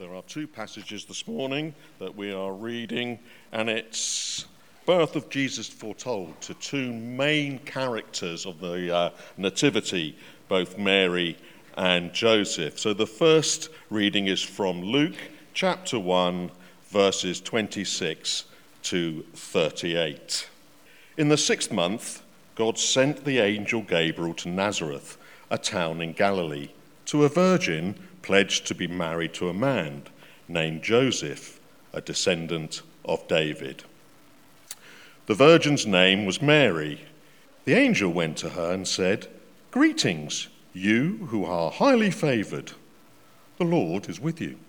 There are two passages this morning that we are reading, and it's birth of Jesus foretold to two main characters of the Nativity, both Mary and Joseph. So the first reading is from Luke chapter 1, verses 26 to 38. In the 6th month, God sent the angel Gabriel to Nazareth, a town in Galilee, to a virgin pledged to be married to a man named Joseph, a descendant of David. The virgin's name was Mary. The angel went to her and said, "Greetings, you who are highly favored. The Lord is with you."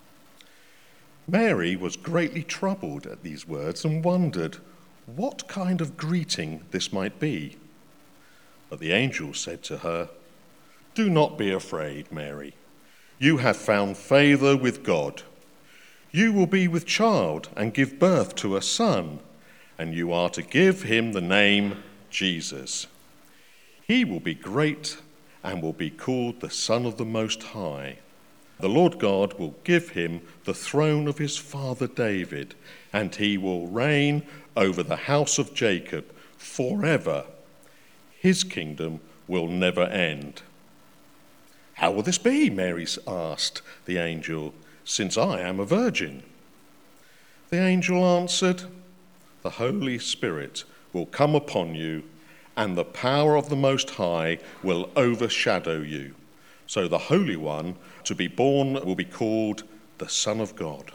Mary was greatly troubled at these words and wondered what kind of greeting this might be. But the angel said to her, "Do not be afraid, Mary. You have found favor with God. You will be with child and give birth to a son, and you are to give him the name Jesus. He will be great and will be called the Son of the Most High. The Lord God will give him the throne of his father David, and he will reign over the house of Jacob forever. His kingdom will never end." "How will this be?" Mary asked the angel, "since I am a virgin?" The angel answered, "The Holy Spirit will come upon you, and the power of the Most High will overshadow you. So the Holy One to be born will be called the Son of God.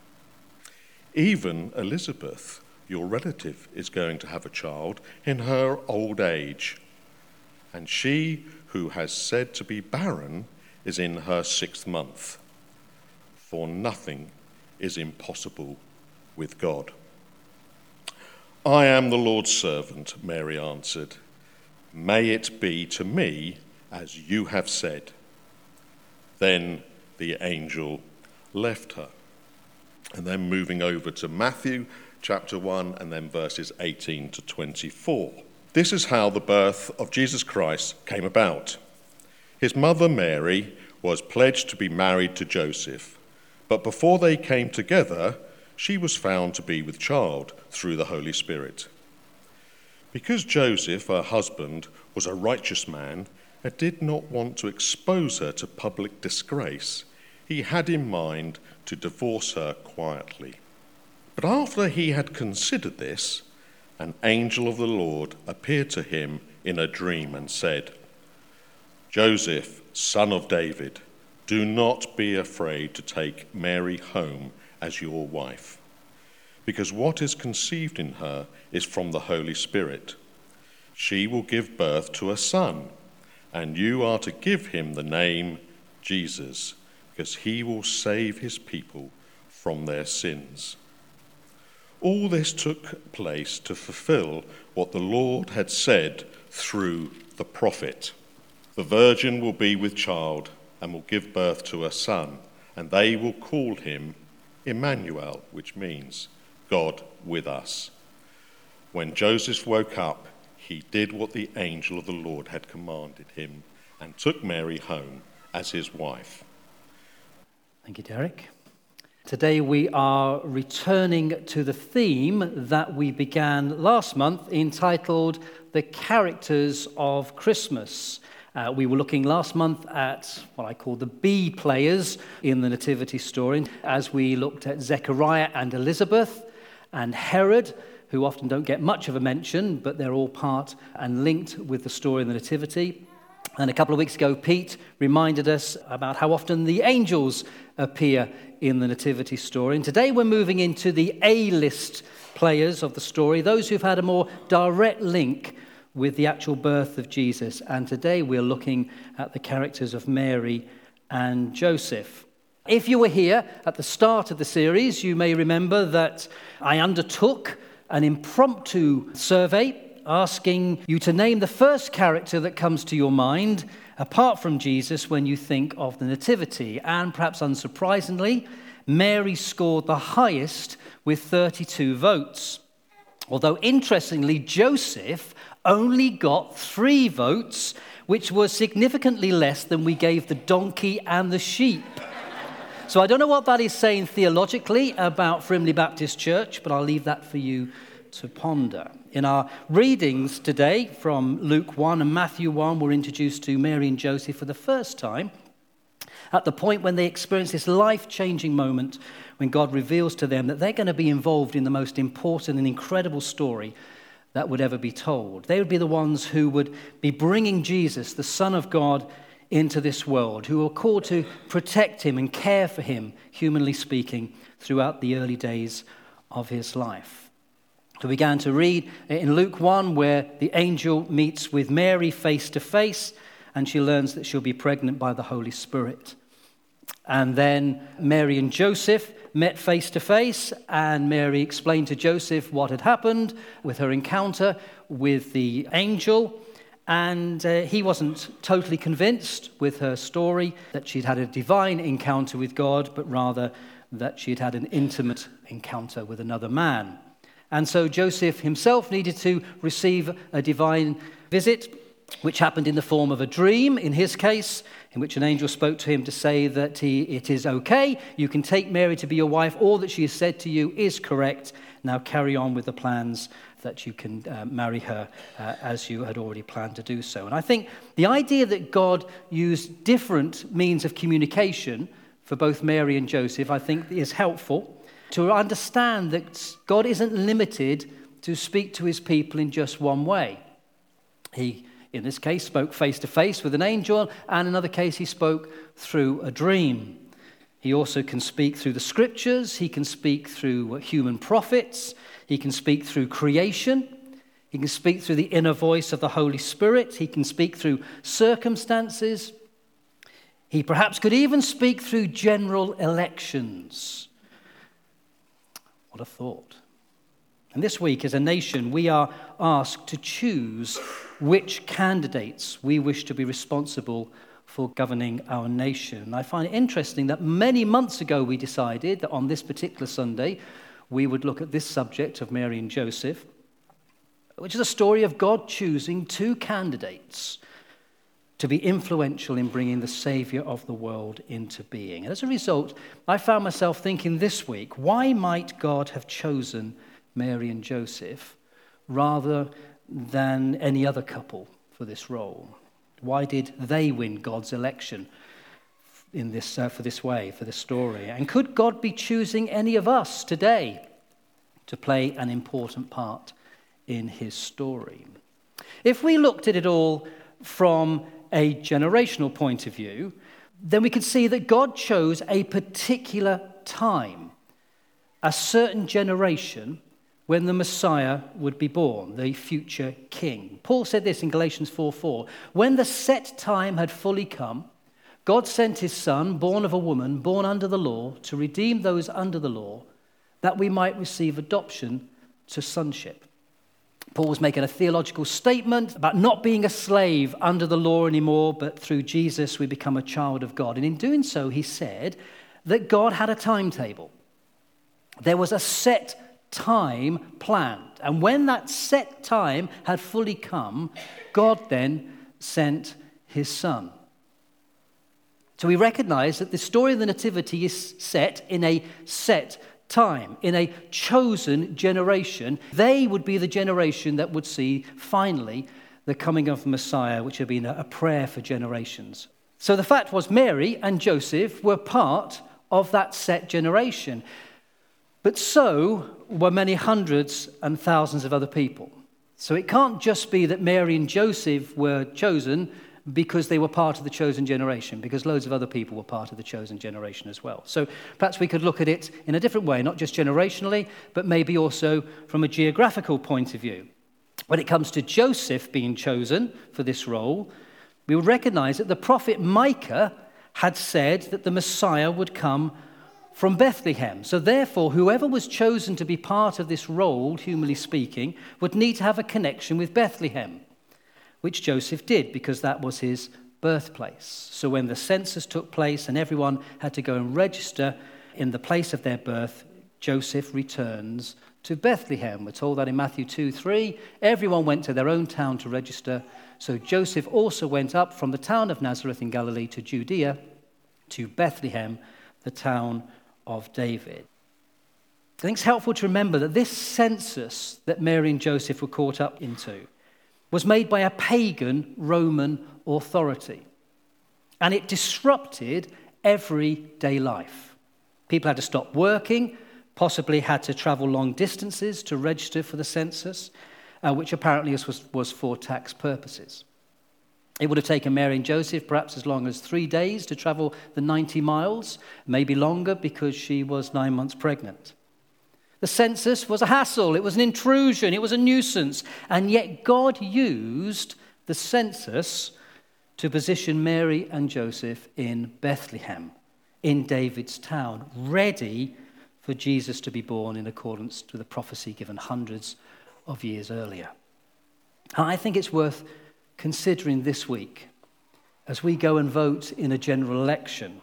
Even Elizabeth, your relative, is going to have a child in her old age, and she who has said to be barren is in her 6th month. For nothing is impossible with God." "I am the Lord's servant," Mary answered. "May it be to me as you have said." Then the angel left her. And then moving over to Matthew chapter 1 and then verses 18 to 24. This is how the birth of Jesus Christ came about. His mother Mary was pledged to be married to Joseph, but before they came together, she was found to be with child through the Holy Spirit. Because Joseph, her husband, was a righteous man and did not want to expose her to public disgrace, he had in mind to divorce her quietly. But after he had considered this, an angel of the Lord appeared to him in a dream and said, "Joseph, son of David, do not be afraid to take Mary home as your wife, because what is conceived in her is from the Holy Spirit. She will give birth to a son, and you are to give him the name Jesus, because he will save his people from their sins." All this took place to fulfill what the Lord had said through the prophet. "The virgin will be with child and will give birth to a son, and they will call him Emmanuel," which means God with us. When Joseph woke up, he did what the angel of the Lord had commanded him and took Mary home as his wife. Thank you, Derek. Today we are returning to the theme that we began last month, entitled The Characters of Christmas. We were looking last month at what I call the B players in the Nativity story, as we looked at Zechariah and Elizabeth and Herod, who often don't get much of a mention, but they're all part and linked with the story of the Nativity. And a couple of weeks ago, Pete reminded us about how often the angels appear in the Nativity story. And today we're moving into the A-list players of the story, those who've had a more direct link with the actual birth of Jesus. And today we're looking at the characters of Mary and Joseph. If you were here at the start of the series, you may remember that I undertook an impromptu survey asking you to name the first character that comes to your mind, apart from Jesus, when you think of the Nativity. And perhaps unsurprisingly, Mary scored the highest with 32 votes. Although interestingly, Joseph only got 3 votes, which was significantly less than we gave the donkey and the sheep. So I don't know what that is saying theologically about Frimley Baptist Church, but I'll leave that for you to ponder. In our readings today from Luke 1 and Matthew 1, we're introduced to Mary and Joseph for the first time at the point when they experience this life-changing moment when God reveals to them that they're going to be involved in the most important and incredible story that would ever be told. They would be the ones who would be bringing Jesus, the Son of God, into this world, who are called to protect him and care for him, humanly speaking, throughout the early days of his life. So we began to read in Luke 1 where the angel meets with Mary face to face, and she learns that she'll be pregnant by the Holy Spirit. And then Mary and Joseph met face to face, and Mary explained to Joseph what had happened with her encounter with the angel. And he wasn't totally convinced with her story that she'd had a divine encounter with God, but rather that she'd had an intimate encounter with another man. And so Joseph himself needed to receive a divine visit, which happened in the form of a dream, in his case, in which an angel spoke to him to say that it is okay, you can take Mary to be your wife, all that she has said to you is correct, now carry on with the plans that you can marry her as you had already planned to do so. And I think the idea that God used different means of communication for both Mary and Joseph, I think is helpful to understand that God isn't limited to speak to his people in just one way. He, in this case, spoke face to face with an angel, and in another case, he spoke through a dream. He also can speak through the scriptures, he can speak through human prophets, he can speak through creation, he can speak through the inner voice of the Holy Spirit, he can speak through circumstances, he perhaps could even speak through general elections. What a thought. And this week, as a nation, we are asked to choose which candidates we wish to be responsible for governing our nation. And I find it interesting that many months ago we decided that on this particular Sunday we would look at this subject of Mary and Joseph, which is a story of God choosing two candidates to be influential in bringing the Savior of the world into being. And as a result, I found myself thinking this week, why might God have chosen Mary and Joseph rather than any other couple for this role? Why did they win God's election in this for this story? And could God be choosing any of us today to play an important part in his story? If we looked at it all from a generational point of view, then we could see that God chose a particular time, a certain generation, when the Messiah would be born, the future king. Paul said this in Galatians 4:4. When the set time had fully come, God sent his son, born of a woman, born under the law, to redeem those under the law, that we might receive adoption to sonship. Paul was making a theological statement about not being a slave under the law anymore, but through Jesus we become a child of God. And in doing so, he said that God had a timetable. There was a set time planned. And when that set time had fully come, God then sent his son. So we recognize that the story of the Nativity is set in a set time, in a chosen generation. They would be the generation that would see finally the coming of the Messiah, which had been a prayer for generations. So the fact was Mary and Joseph were part of that set generation. But so were many hundreds and thousands of other people. So it can't just be that Mary and Joseph were chosen because they were part of the chosen generation, because loads of other people were part of the chosen generation as well. So perhaps we could look at it in a different way, not just generationally, but maybe also from a geographical point of view. When it comes to Joseph being chosen for this role, we would recognize that the prophet Micah had said that the Messiah would come from Bethlehem. So therefore, whoever was chosen to be part of this role, humanly speaking, would need to have a connection with Bethlehem, which Joseph did because that was his birthplace. So when the census took place and everyone had to go and register in the place of their birth, Joseph returns to Bethlehem. We're told that in Matthew 2:3. Everyone went to their own town to register. So Joseph also went up from the town of Nazareth in Galilee to Judea, to Bethlehem, the town of David. I think it's helpful to remember that this census that Mary and Joseph were caught up into was made by a pagan Roman authority. And it disrupted everyday life. People had to stop working, possibly had to travel long distances to register for the census, which apparently was for tax purposes. It would have taken Mary and Joseph perhaps as long as 3 days to travel the 90 miles, maybe longer because she was 9 months pregnant. The census was a hassle, it was an intrusion, it was a nuisance, and yet God used the census to position Mary and Joseph in Bethlehem, in David's town, ready for Jesus to be born in accordance to the prophecy given hundreds of years earlier. And I think it's worth considering this week as we go and vote in a general election.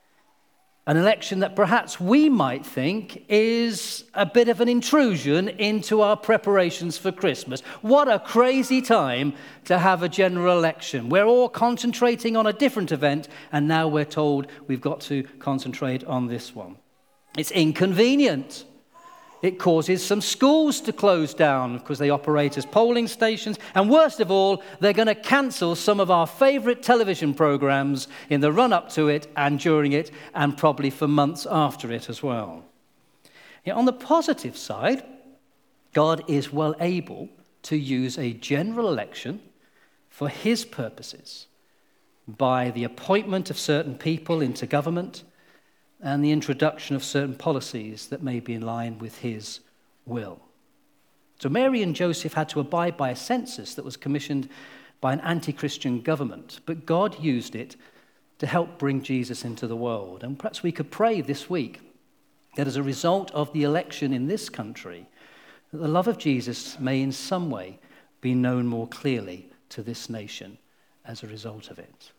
An election that perhaps we might think is a bit of an intrusion into our preparations for Christmas. What a crazy time to have a general election. We're all concentrating on a different event, and now we're told we've got to concentrate on this one. It's inconvenient. It causes some schools to close down because they operate as polling stations. And worst of all, they're going to cancel some of our favorite television programs in the run-up to it and during it and probably for months after it as well. Yet on the positive side, God is well able to use a general election for his purposes by the appointment of certain people into government and the introduction of certain policies that may be in line with his will. So Mary and Joseph had to abide by a census that was commissioned by an anti-Christian government, but God used it to help bring Jesus into the world. And perhaps we could pray this week that as a result of the election in this country, that the love of Jesus may in some way be known more clearly to this nation as a result of it.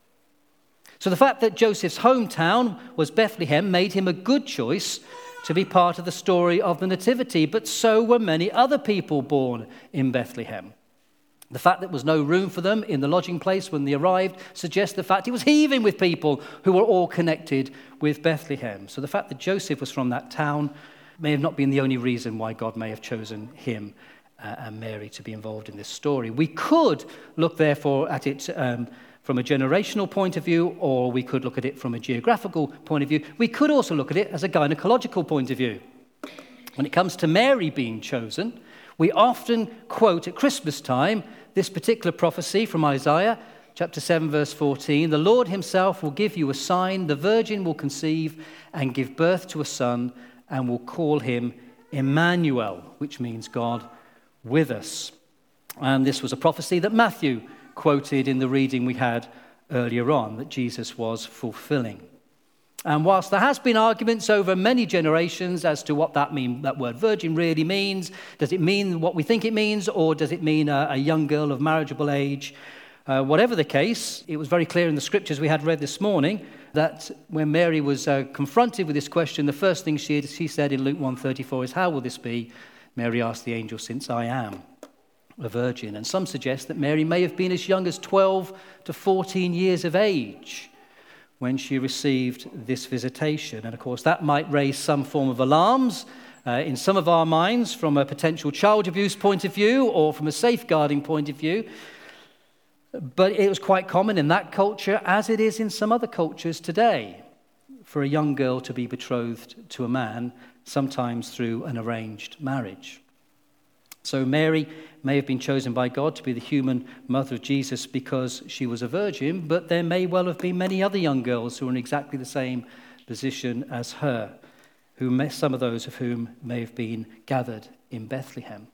So the fact that Joseph's hometown was Bethlehem made him a good choice to be part of the story of the Nativity, but so were many other people born in Bethlehem. The fact that there was no room for them in the lodging place when they arrived suggests the fact it was heaving with people who were all connected with Bethlehem. So the fact that Joseph was from that town may have not been the only reason why God may have chosen him and Mary to be involved in this story. We could look, therefore, at it from a generational point of view, or we could look at it from a geographical point of view. We could also look at it as a gynecological point of view. When it comes to Mary being chosen, we often quote at Christmas time this particular prophecy from Isaiah, chapter 7, verse 14. The Lord himself will give you a sign. The virgin will conceive and give birth to a son and will call him Emmanuel, which means God with us. And this was a prophecy that Matthew quoted in the reading we had earlier on, that Jesus was fulfilling. And whilst there has been arguments over many generations as to what that word virgin really means, does it mean what we think it means, or does it mean a young girl of marriageable age? Whatever the case, it was very clear in the scriptures we had read this morning that when Mary was confronted with this question, the first thing she said in Luke 1:34 is, "How will this be?" Mary asked the angel, "Since I am a virgin." And some suggest that Mary may have been as young as 12 to 14 years of age when she received this visitation. And of course, that might raise some form of alarms in some of our minds from a potential child abuse point of view or from a safeguarding point of view. But it was quite common in that culture, as it is in some other cultures today, for a young girl to be betrothed to a man, sometimes through an arranged marriage. So Mary may have been chosen by God to be the human mother of Jesus because she was a virgin, but there may well have been many other young girls who were in exactly the same position as her, some of those of whom may have been gathered in Bethlehem.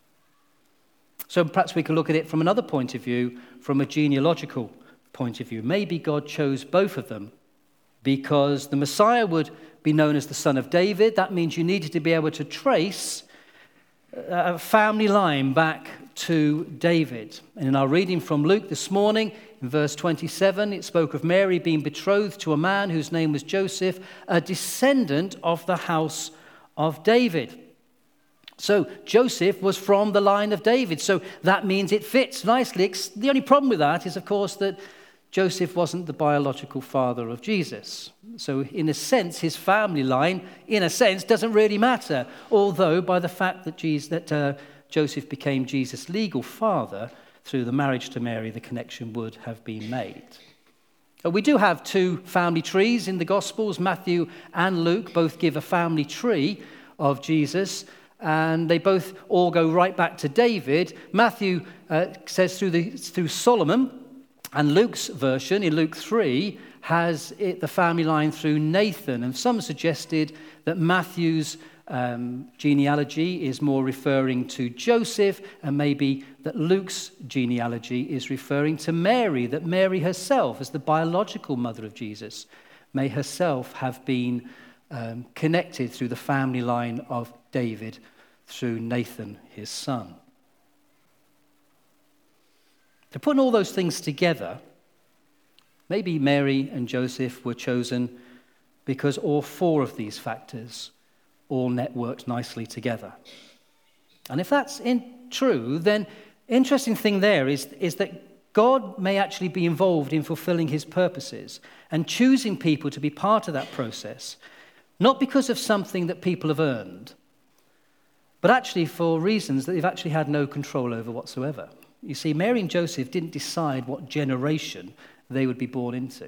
So perhaps we could look at it from another point of view, from a genealogical point of view. Maybe God chose both of them because the Messiah would be known as the son of David. That means you needed to be able to trace a family line back to David. And in our reading from Luke this morning, in verse 27, it spoke of Mary being betrothed to a man whose name was Joseph, a descendant of the house of David. So Joseph was from the line of David, so that means it fits nicely. The only problem with that is, of course, that Joseph wasn't the biological father of Jesus. So in a sense, his family line, in a sense, doesn't really matter. Although by the fact that Joseph became Jesus' legal father, through the marriage to Mary, the connection would have been made. We do have two family trees in the Gospels. Matthew and Luke both give a family tree of Jesus, and they both all go right back to David. Matthew says through Solomon, and Luke's version, in Luke 3, has the family line through Nathan. And some suggested that Matthew's genealogy is more referring to Joseph, and maybe that Luke's genealogy is referring to Mary, that Mary herself, as the biological mother of Jesus, may herself have been connected through the family line of David through Nathan, his son. To put all those things together, maybe Mary and Joseph were chosen because all four of these factors all networked nicely together. And if that's true, then interesting thing there is that God may actually be involved in fulfilling his purposes and choosing people to be part of that process, not because of something that people have earned, but actually for reasons that they've actually had no control over whatsoever. You see, Mary and Joseph didn't decide what generation they would be born into.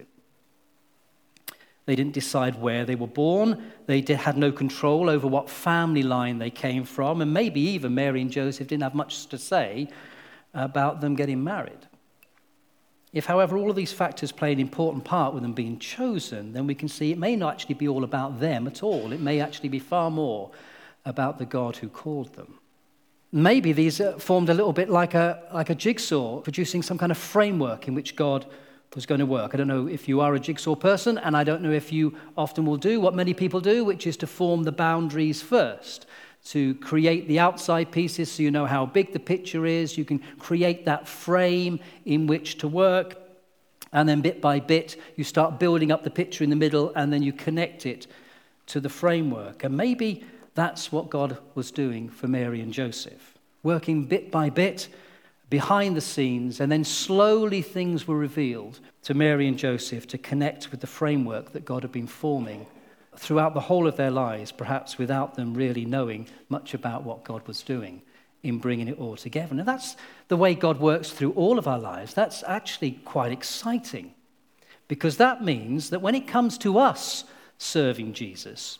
They didn't decide where they were born. They had no control over what family line they came from. And maybe even Mary and Joseph didn't have much to say about them getting married. If, however, all of these factors play an important part with them being chosen, then we can see it may not actually be all about them at all. It may actually be far more about the God who called them. Maybe these formed a little bit like a jigsaw, producing some kind of framework in which God was going to work. I don't know if you are a jigsaw person, and I don't know if you often will do what many people do, which is to form the boundaries first, to create the outside pieces so you know how big the picture is. You can create that frame in which to work, and then bit by bit, you start building up the picture in the middle, and then you connect it to the framework. And maybe that's what God was doing for Mary and Joseph, working bit by bit behind the scenes, and then slowly things were revealed to Mary and Joseph to connect with the framework that God had been forming throughout the whole of their lives, perhaps without them really knowing much about what God was doing in bringing it all together. Now that's the way God works through all of our lives. That's actually quite exciting, because that means that when it comes to us serving Jesus,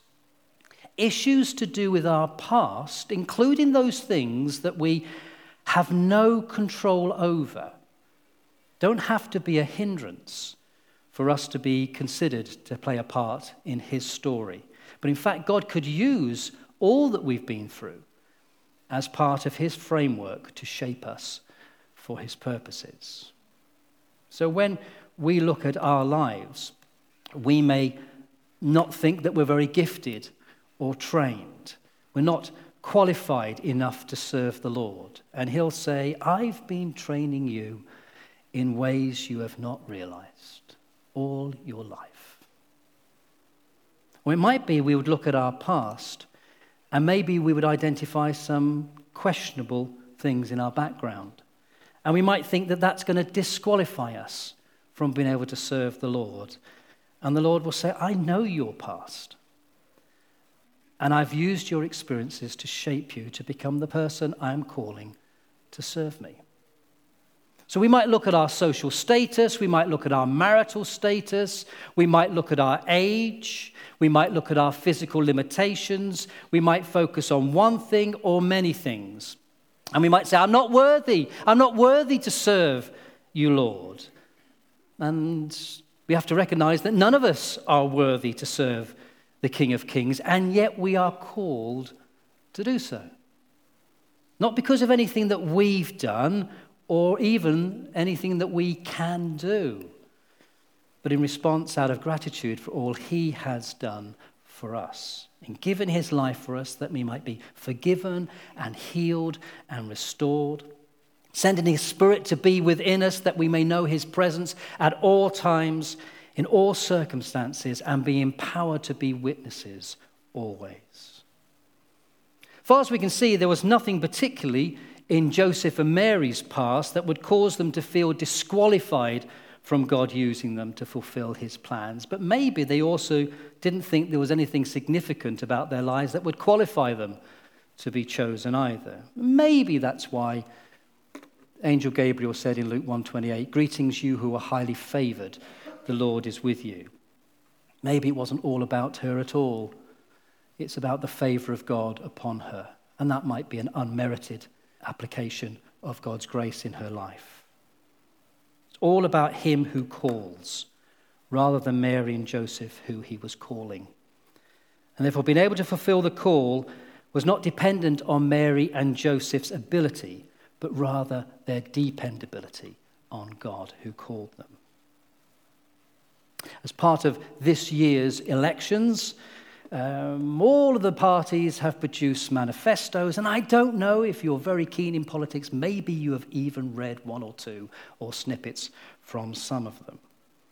issues to do with our past, including those things that we have no control over, don't have to be a hindrance for us to be considered to play a part in his story. But in fact, God could use all that we've been through as part of his framework to shape us for his purposes. So when we look at our lives, we may not think that we're very gifted or trained. We're not qualified enough to serve the Lord. And he'll say, I've been training you in ways you have not realized all your life. Or it might be we would look at our past, and maybe we would identify some questionable things in our background. And we might think that that's going to disqualify us from being able to serve the Lord. And the Lord will say, I know your past. And I've used your experiences to shape you to become the person I'm calling to serve me. So we might look at our social status, we might look at our marital status, we might look at our age, we might look at our physical limitations, we might focus on one thing or many things. And we might say, I'm not worthy to serve you, Lord. And we have to recognize that none of us are worthy to serve the King of Kings, and yet we are called to do so. Not because of anything that we've done or even anything that we can do, but in response out of gratitude for all he has done for us and given his life for us that we might be forgiven and healed and restored, sending his Spirit to be within us that we may know his presence at all times, in all circumstances, and be empowered to be witnesses always. Far as we can see, there was nothing particularly in Joseph and Mary's past that would cause them to feel disqualified from God using them to fulfill his plans. But maybe they also didn't think there was anything significant about their lives that would qualify them to be chosen either. Maybe that's why Angel Gabriel said in Luke 1:28, "Greetings, you who are highly favored, the Lord is with you." Maybe it wasn't all about her at all. It's about the favor of God upon her. And that might be an unmerited application of God's grace in her life. It's all about him who calls, rather than Mary and Joseph who he was calling. And therefore being able to fulfill the call was not dependent on Mary and Joseph's ability, but rather their dependability on God who called them. As part of this year's elections, all of the parties have produced manifestos, and I don't know if you're very keen in politics, maybe you have even read one or two or snippets from some of them.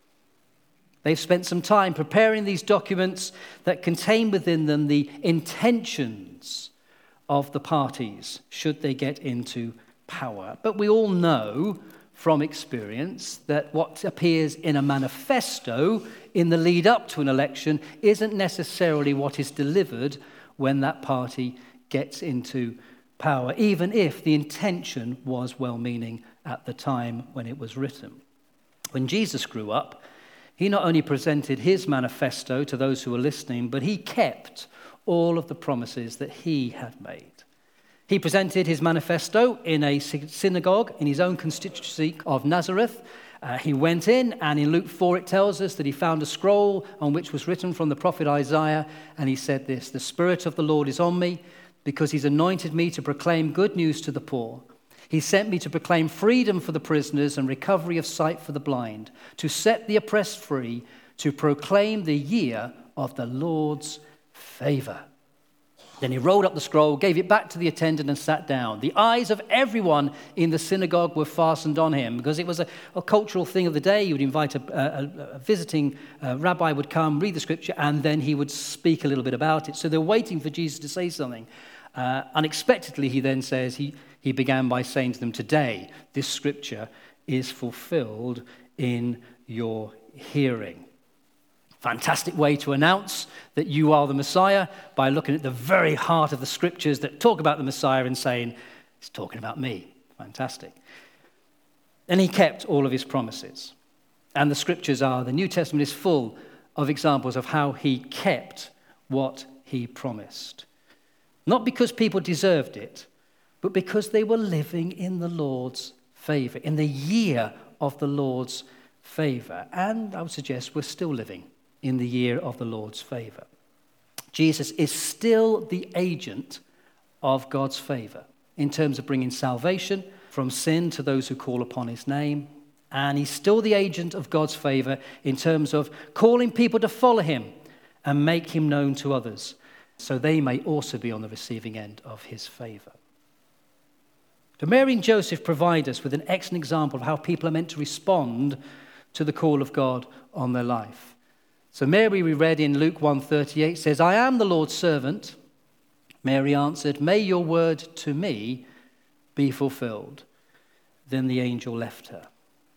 They've spent some time preparing these documents that contain within them the intentions of the parties should they get into power. But we all know from experience that what appears in a manifesto in the lead up to an election isn't necessarily what is delivered when that party gets into power, even if the intention was well-meaning at the time when it was written. When Jesus grew up, he not only presented his manifesto to those who were listening, but he kept all of the promises that he had made. He presented his manifesto in a synagogue in his own constituency of Nazareth. He went in, and in Luke 4 it tells us that he found a scroll on which was written from the prophet Isaiah, and he said this, "The Spirit of the Lord is on me, because he's anointed me to proclaim good news to the poor. He sent me to proclaim freedom for the prisoners and recovery of sight for the blind, to set the oppressed free, to proclaim the year of the Lord's favor." Then he rolled up the scroll, gave it back to the attendant, and sat down. The eyes of everyone in the synagogue were fastened on him, because it was a cultural thing of the day. You would invite a visiting rabbi would come, read the scripture, and then he would speak a little bit about it. So they're waiting for Jesus to say something. Unexpectedly, he then says, he began by saying to them, "Today, this scripture is fulfilled in your hearing." Fantastic way to announce that you are the Messiah, by looking at the very heart of the scriptures that talk about the Messiah and saying, it's talking about me. Fantastic. And he kept all of his promises. And the scriptures the New Testament is full of examples of how he kept what he promised. Not because people deserved it, but because they were living in the Lord's favor, in the year of the Lord's favor. And I would suggest we're still living in the year of the Lord's favor. Jesus is still the agent of God's favor in terms of bringing salvation from sin to those who call upon his name. And he's still the agent of God's favor in terms of calling people to follow him and make him known to others, so they may also be on the receiving end of his favor. So Mary and Joseph provide us with an excellent example of how people are meant to respond to the call of God on their life. So Mary, we read in Luke 1:38, says, "I am the Lord's servant." Mary answered, "May your word to me be fulfilled." Then the angel left her.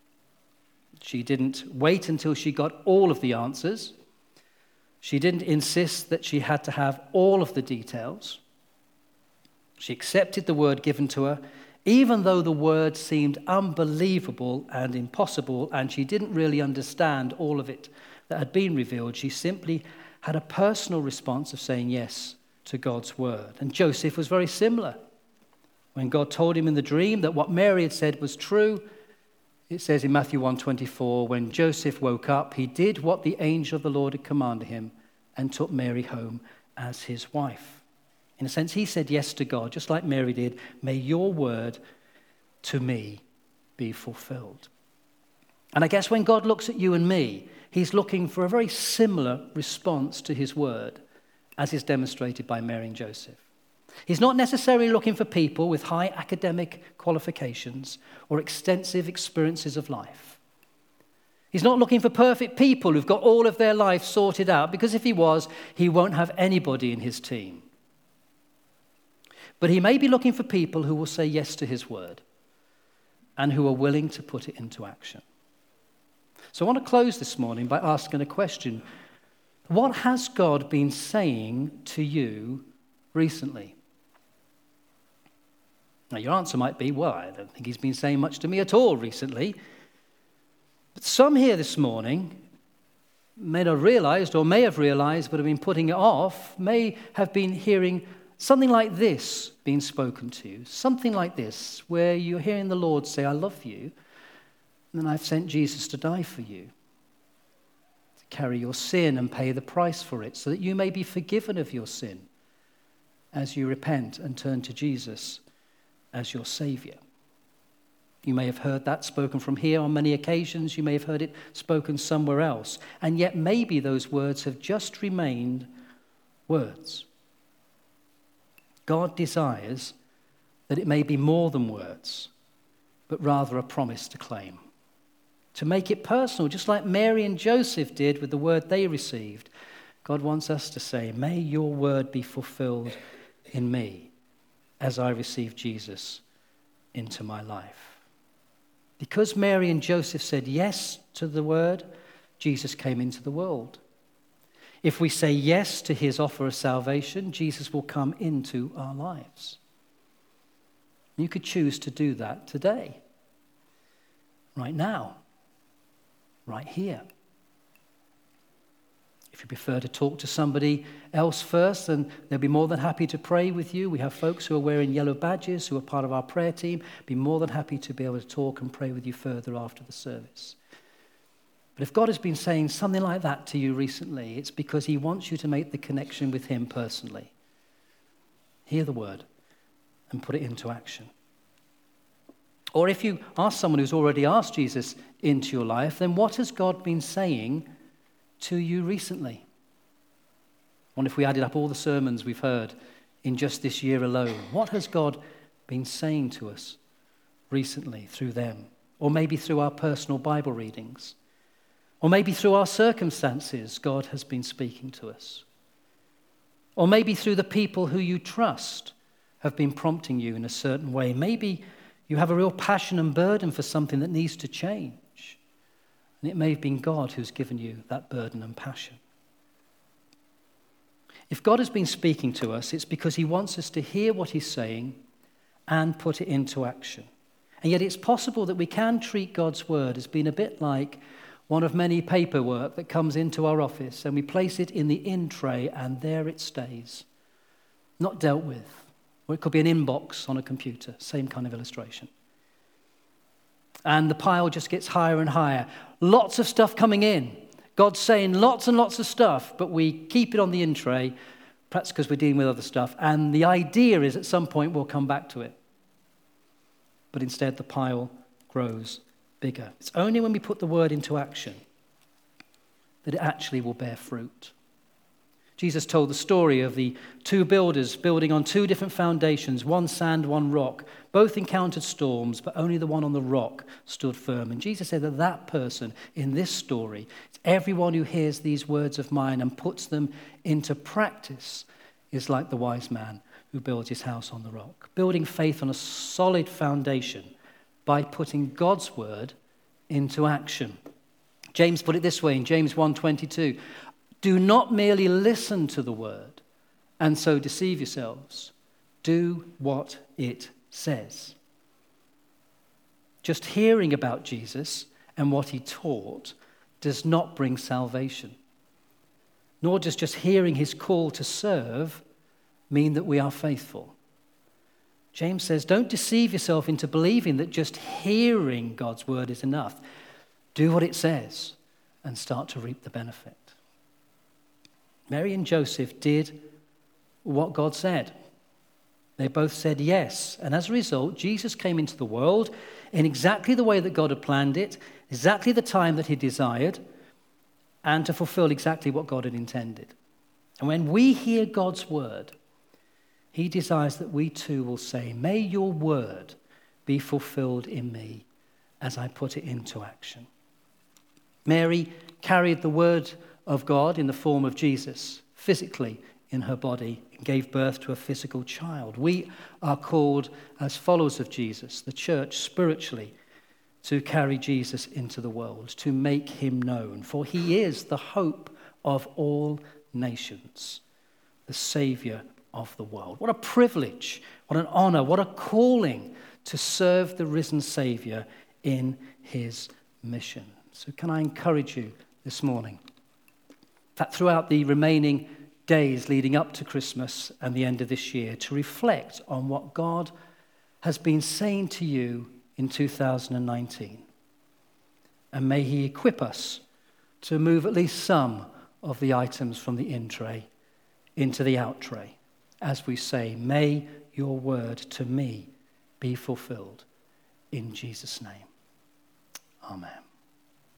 She didn't wait until she got all of the answers. She didn't insist that she had to have all of the details. She accepted the word given to her, even though the word seemed unbelievable and impossible, and she didn't really understand all of it that had been revealed. She simply had a personal response of saying yes to God's word. And Joseph was very similar. When God told him in the dream that what Mary had said was true, it says in Matthew 1:24, when Joseph woke up, he did what the angel of the Lord had commanded him and took Mary home as his wife. In a sense, he said yes to God, just like Mary did. May your word to me be fulfilled. And I guess when God looks at you and me, he's looking for a very similar response to his word, as is demonstrated by Mary and Joseph. He's not necessarily looking for people with high academic qualifications or extensive experiences of life. He's not looking for perfect people who've got all of their life sorted out, because if he was, he won't have anybody in his team. But he may be looking for people who will say yes to his word and who are willing to put it into action. So I want to close this morning by asking a question. What has God been saying to you recently? Now, your answer might be, well, I don't think he's been saying much to me at all recently. But some here this morning may not have realized, or may have realized, but have been putting it off, may have been hearing something like this being spoken to you. Something like this, where you're hearing the Lord say, I love you, and then I've sent Jesus to die for you, to carry your sin and pay the price for it, so that you may be forgiven of your sin as you repent and turn to Jesus as your Savior. You may have heard that spoken from here on many occasions. You may have heard it spoken somewhere else. And yet maybe those words have just remained words. God desires that it may be more than words, but rather a promise to claim. To make it personal, just like Mary and Joseph did with the word they received. God wants us to say, may your word be fulfilled in me as I receive Jesus into my life. Because Mary and Joseph said yes to the word, Jesus came into the world. If we say yes to his offer of salvation, Jesus will come into our lives. You could choose to do that today, right now, right here. If you prefer to talk to somebody else first, then they'll be more than happy to pray with you. We have folks who are wearing yellow badges who are part of our prayer team. Be more than happy to be able to talk and pray with you further after the service. But if God has been saying something like that to you recently, it's because he wants you to make the connection with him personally. Hear the word and put it into action. Or if you are someone who's already asked Jesus into your life, then what has God been saying to you recently? I wonder if we added up all the sermons we've heard in just this year alone. What has God been saying to us recently through them? Or maybe through our personal Bible readings? Or maybe through our circumstances, God has been speaking to us. Or maybe through the people who you trust have been prompting you in a certain way. Maybe you have a real passion and burden for something that needs to change. And it may have been God who's given you that burden and passion. If God has been speaking to us, it's because he wants us to hear what he's saying and put it into action. And yet it's possible that we can treat God's word as being a bit like one of many paperwork that comes into our office, and we place it in the in tray and there it stays, not dealt with. Or it could be an inbox on a computer, same kind of illustration. And the pile just gets higher and higher. Lots of stuff coming in. God's saying lots and lots of stuff, but we keep it on the in tray, perhaps because we're dealing with other stuff. And the idea is at some point we'll come back to it. But instead the pile grows bigger. It's only when we put the word into action that it actually will bear fruit. Jesus told the story of the two builders building on two different foundations, one sand, one rock. Both encountered storms, but only the one on the rock stood firm. And Jesus said that that person in this story, everyone who hears these words of mine and puts them into practice, is like the wise man who builds his house on the rock. Building faith on a solid foundation by putting God's word into action. James put it this way in James 1:22. Do not merely listen to the word and so deceive yourselves. Do what it says. Just hearing about Jesus and what he taught does not bring salvation. Nor does just hearing his call to serve mean that we are faithful. James says, don't deceive yourself into believing that just hearing God's word is enough. Do what it says and start to reap the benefit. Mary and Joseph did what God said. They both said yes. And as a result, Jesus came into the world in exactly the way that God had planned it, exactly the time that he desired, and to fulfill exactly what God had intended. And when we hear God's word, he desires that we too will say, may your word be fulfilled in me as I put it into action. Mary carried the word of God in the form of Jesus, physically in her body, and gave birth to a physical child. We are called, as followers of Jesus, the church, spiritually, to carry Jesus into the world, to make him known. For he is the hope of all nations, the Saviour of the world. What a privilege, what an honour, what a calling to serve the risen Saviour in his mission. So can I encourage you this morning that throughout the remaining days leading up to Christmas and the end of this year, to reflect on what God has been saying to you in 2019. And may he equip us to move at least some of the items from the in tray into the out tray as we say, may your word to me be fulfilled in Jesus' name. Amen.